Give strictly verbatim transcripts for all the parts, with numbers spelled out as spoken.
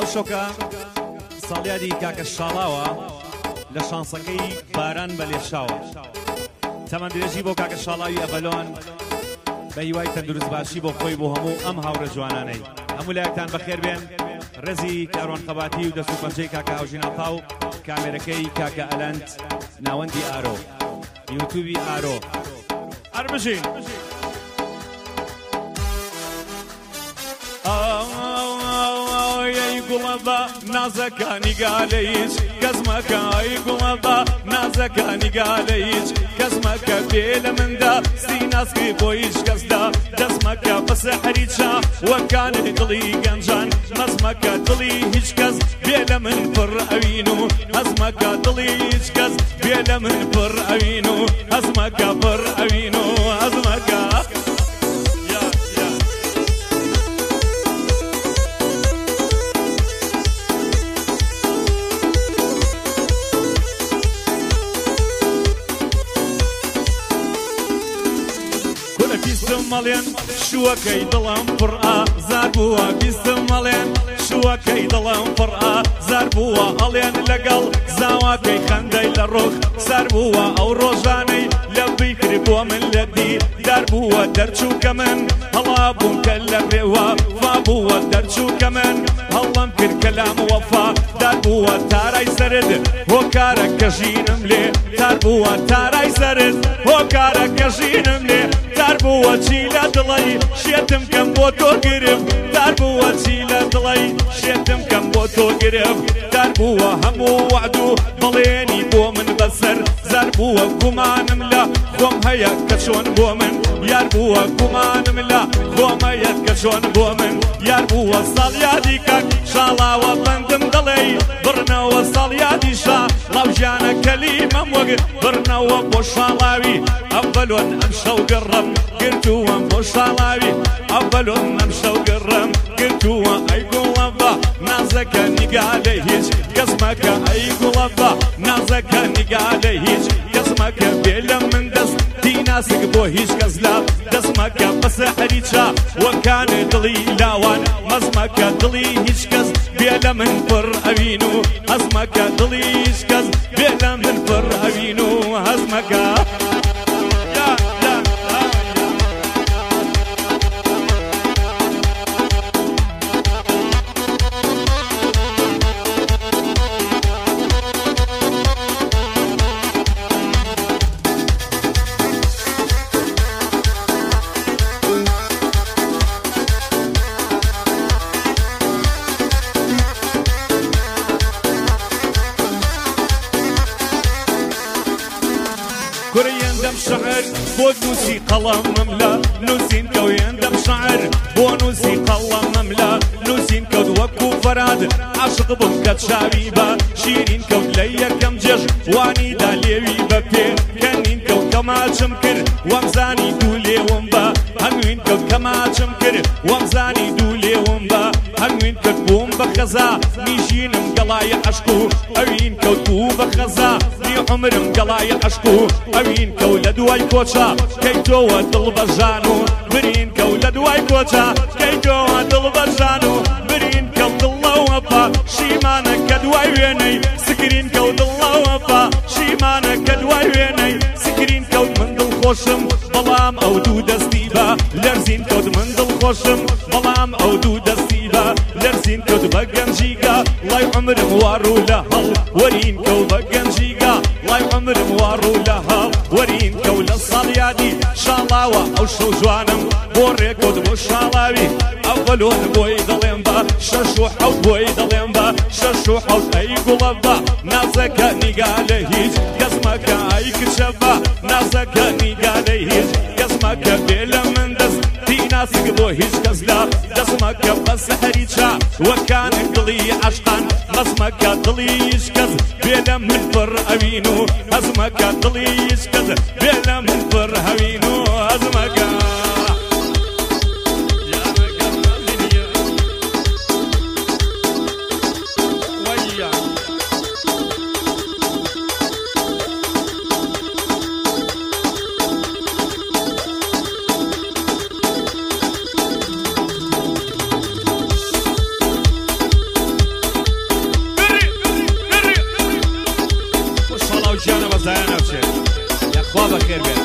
خۆشۆکە ساڵیادی کاکە شاڵاوە لە شانسەکەی باران بە لێشاوە تەمەند درێژی بۆ کاکە شاڵاوی ئەڤەلۆن بە هیوای تەندروست باشی بۆ خۆی بۆ هەموو ئەم هاوڕە جوانانەی هەموو لایەکتان بەخێر بێن ڕێزی کاروان قەباتی و دەست و پەنجەی کاکە هاوژیناپا و کامێرەکەی کاکە ئەلەند ناوەندی ئارۆ یوتیوبی ئارۆ هەربژین گوڵەبە نازەکانی گالە هیچ کەس مەکە ئەی گوڵەبە نازەکانی گالە هیچ کەس مەکە بێ لە مندا سیناسکی بۆ هیچ کەسدا دەست مەکە بە سەحری چا وەکانی دڵی گەنجان مەز مەکە دڵی هیچ کەس بێ لە من پڕ ئەوین و هەز مەکە دڵی هیچ کەس بێ لە من پڕ ئەوین و هەز مەکە پڕ ئەوین و هەز مەکە مەڵێن شووەکەی دڵم پڕ ئازار بووە بیستم مەڵێن شووەکەی دڵم پڕ ئازار بووە ئەڵێن لەگەڵ زاواکەی خەندەی لە ڕۆک سەر بووە ئەو ڕۆژانەی لە بیکری بۆ من لە دی دار بووە دەرچووکە من هەڵا بووم کە لە ڕێوە وا بووە دەرچووکە من هەڵم کرد کەلام وەفا دار بووە تارای سەرد هۆکارە کەژینم لێ تار بووە تارای سەرد هۆکارە کەژینم لێ تار بووە چی لە دڵی شێتم کەم بۆ تۆ گرم تار بووە چی لە دڵی شێتم کەم بۆ تۆ گرم تار بووە هەموو وعد و بەڵێنی بۆ من بەسەر زار بووە گومانم لە خۆم هەیە کە چۆن بۆ من یار بووە گومانم لە خۆم هەیە کە چۆن بۆ من یار بووە ساڵیادی کەک شاڵاوە بەندم دڵێ بڕنەوە ساڵیادی شا ڵاوژیانە کەلیمەم وەک بڕنەوە بۆ شاڵاوی ئەڤەلۆن ئەم شەو گەڕەم گرتووەم بۆ شاڵاوی ئەڤەلۆن ئەم شەو گەڕەم گرتووە ئەی گوڵەبە نازەکە نیگالە هیچ کەس مەکە ئەی گوڵەبە نازەکە نیگالە هیچ کەس مەکە بێ لە من دەست ناسک بۆ هیچ کەس لە دەست مەکە بە سەحری چا وەکانێ دڵی لاوان مەز مەکە دڵی هیچ کەس بێ لە من پڕ ئەوین و هەز مەکە دڵی هیچ کەس بێ لە من پڕ ئەوین و هەز مەکە شعر بۆ نووسی قەڵەمم لە نووسین کەوت یەندەم شعر بۆ نووسی قەڵەمم لە نووسین کەوت وەکو فەراد عاشق بووم کە چاوی بە شیرین کەوت لە یەکەم جێژ وانیدا لێوی بە پێ کەنین کەوت کەماچم کرد وەمزانی دوو لێوم بە هەنوین کەوت کەماچم کرد وەمزانی دوو لێوم بە هەنوین کرد بووم بە خەزا میژینم گەڵای عەشق و ئەوین کەوت بوو بە خەزا می عومرم گەڵای عەشق و ئەوین کەوت لە دوای کۆچە کەیتۆوە دڵ بەژان و برین کەوت لە دوای کۆچە کەیتۆوە دڵ بەژان و برین کەوت دڵەوە پا شیمانە کە دوای وێنەی سکرین کەوت دڵەوە پا شیمانە کە دوای وێنەی سکرین کەوت من دڵخۆشم بەڵام ئەو دوو دەستی بە لەرزین کەوت من دڵخۆشم بەڵام ئەو دوو دەستی بە لەرزین کەوت بە گەنجیگە لای عومرم وارو لە هەڵ وەرین کەوت بە گەنجیگە لای عومرم وارو لە هەڵ وەرین کەوت لە ساڵیادی شاڵاوە ئەو شەو جوانم بۆ ڕێکەوت بۆ شاڵاوی ئەڤەلۆن بۆی دەڵێم بە شەش و حەوت بۆی دەڵێم بە شەش و حەوت ئەی گوڵەبە نازەکە نیگالە هیچ کەس مەکە ئەی کچەبە نازەکە نیگالە هیچ کەس مەکە بێ لە من دەست ناسک بۆ هیچ کەس لە دەست مەکە بە سەحری چا وەکانێ دڵی عەشقان مەز مەکە دڵی هیچ کەس بێ لە من پڕ ئەوین و هەز مەکە دڵی هیچ کەس بێ لە من پڕ ئەوین و هەز مەکە بەخێر بێت.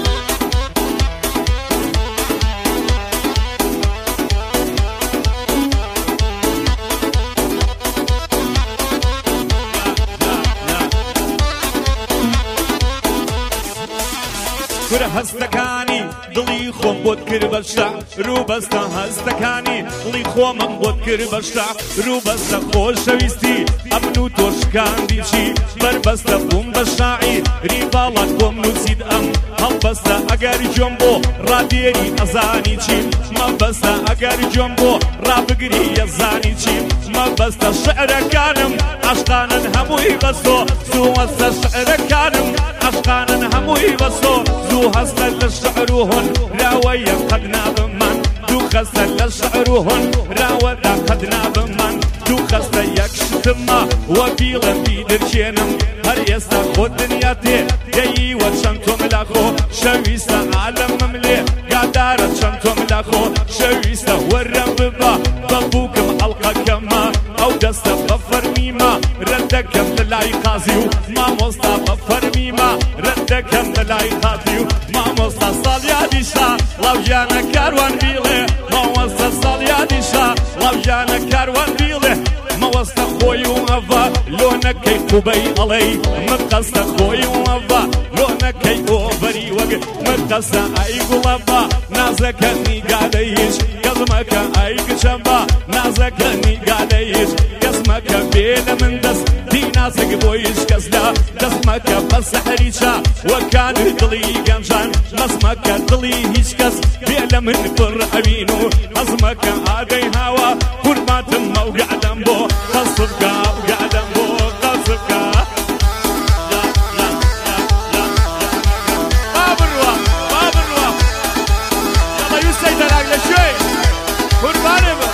گورە هەستەکانی دڵی خۆم بۆت کرد بەشتا ڕووبەستە هەستەکانی دڵی خۆمم بۆت کرد بەشتا ڕووبەستە خۆشەویستی ئەمن و تۆشکاندی چی بەربەستە بووم بە شاعیر ریباڵات بۆم نووسید ئەم هەڵبەستە ئەگەر جۆم بۆ ڕادێری ئەزانی چیم مەبەستە ئەگەر جۆم بۆ ڕابگری ئەزانی چیم مەبەستە شعرەکانم عاشقانن هەمووی بەسۆ زوو هەستە شعرەکانم عاشقانن هەمووی بەسۆ زوو هەستە لە شعر و هۆن راوەیە قەد نابم من دوو خەستە لە شعر و هۆن راوەدا قەد نابم من دوو خەستە یەک شتممە وە بیڵم بیدرچێنم هەر ئێستا خۆ دنیا تێ دەییوە چەند تۆم لاخۆ شەویستە عالەمم لێ گادارە چەند تۆم لاخۆ شەویستە وەرەم ببە بەبووکم ئەڵقەکەمە ئەو دەستە بە فەرمیمە ڕەندەکەم لە لای قازی و مامۆستا بە فەرمیمە ڕەندەکەم لە لای قازی و مامۆستا ساڵیادیشا ڵاوژیانە کاروان بیڵێ مامۆستا ساڵیادیشا ڵاوژیانە کاروان بیڵێ مەوەستە خۆی و ئەڤە لۆ نەکەی قوبەی ئەڵەی مقەستە خۆی و ئەڤە لۆ نەکەی ئۆڤەری وەک مقەستە ئەی گوڵەڤە نازەکە نیگادەیش گەزمەکە ئەی کچەمبە نازەکە نیگادەیش گەزمەکە بێ لە من دەست دی نازەک بۆیش کەس لە دەستمەکە بە سەحریچە وەکانی دڵی گەمژان مەزمەکە دڵی هیچ کەس بێ لە من پڕ ئەوین و ئەزمەکە ئاگەی هاوە قورباتم مەوگەعدەم بۆ قەسبکە وگەعدەم بۆ قەسبکە بابڕوە بابڕوە یاڵە یوسەی دەراک لە شوێ قوربانێ بە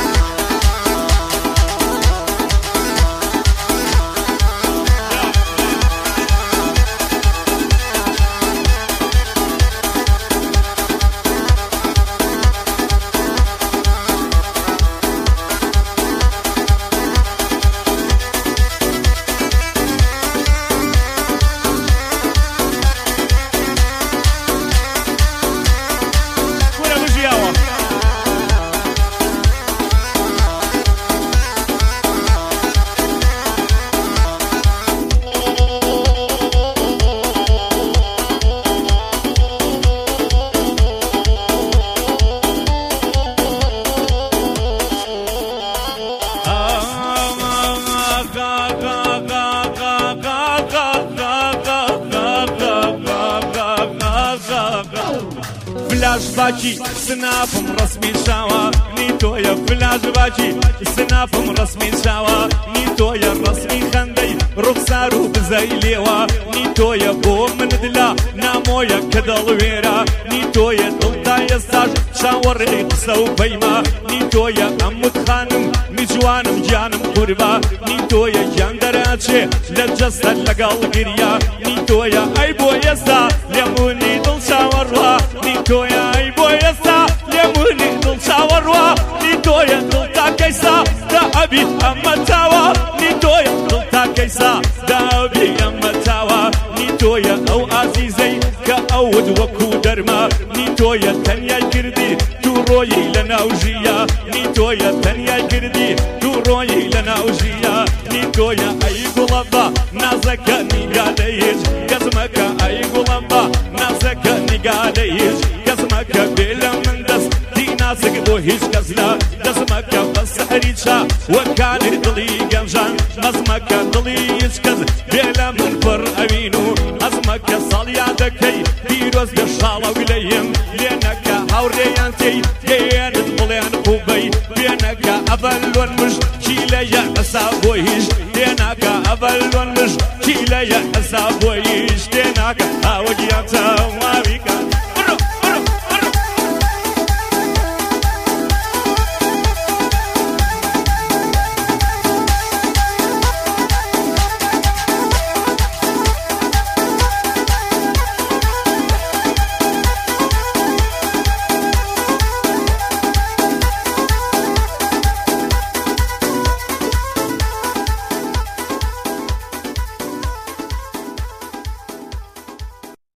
فلاش باکی سنافم ڕسمی شاوە نی تۆیە فلاش باکی سنافم ڕسمی شاوە نی تۆیە ڕسمی خەندەی ڕوخسار و بزەی لێوە نی تۆیە بۆ من دلا نامۆیە کە دەڵوێرە نی تۆیە دڵتا ئێستاش چاوەڕێی قسە و پەیما نی تۆیە ئەموت خانم میجوانم گیانم قوربە نی تۆیە گیان دەراچێ لە جەستە لەگەڵ گریا نی تۆیە ئەی بۆ ئێستا لێمونی دڵ چاوەڕوا نی تۆیە ئەی بۆ ئێستا لێمونی دڵ چاوەڕوا نی تۆیە دڵ تاکەیسا دا ئەبی ئەمە چاوە نی تۆیە دڵ تاکەیسا دا ئەبی ئەمە چاوە نی تۆیە ئەو ئازیزەی کە ئەوت وەکو دەرما نی تۆیە تەنیای کردی دوو ڕۆیی لە ناو ژیە نی تۆیە تەنیای کردی دوو ڕۆیی لە ناو ژیە نی تۆیە ئەی گوڵەڤە نازەکە نیگادەیش گەزمەکە ئەی گوڵەڤە نازەکە نیگادەیش گەزمەکە بێ لە من دەست دی نازک بۆ هیچ کەس لە دەزمەکە بە سەحریچە وەکانی دڵی گەمژان مەزمەکە دڵی هیچ کەس بێ لە من پڕ ئەوین و ئەزمەکە ساڵیان دەکەی پیرۆز بێ شاڵە ویلەیم لێنەکە هاوڕێیان تێی دێنت بڵێن خوبەی بێنەکە ئەڤەلۆن مش کیلەیە ئەسا بۆ هیچ دێناکە ئەڤەلۆن مش کیلەیە ئەسا بۆ هیچ دێناکە ئاوەگیان چاواوی کات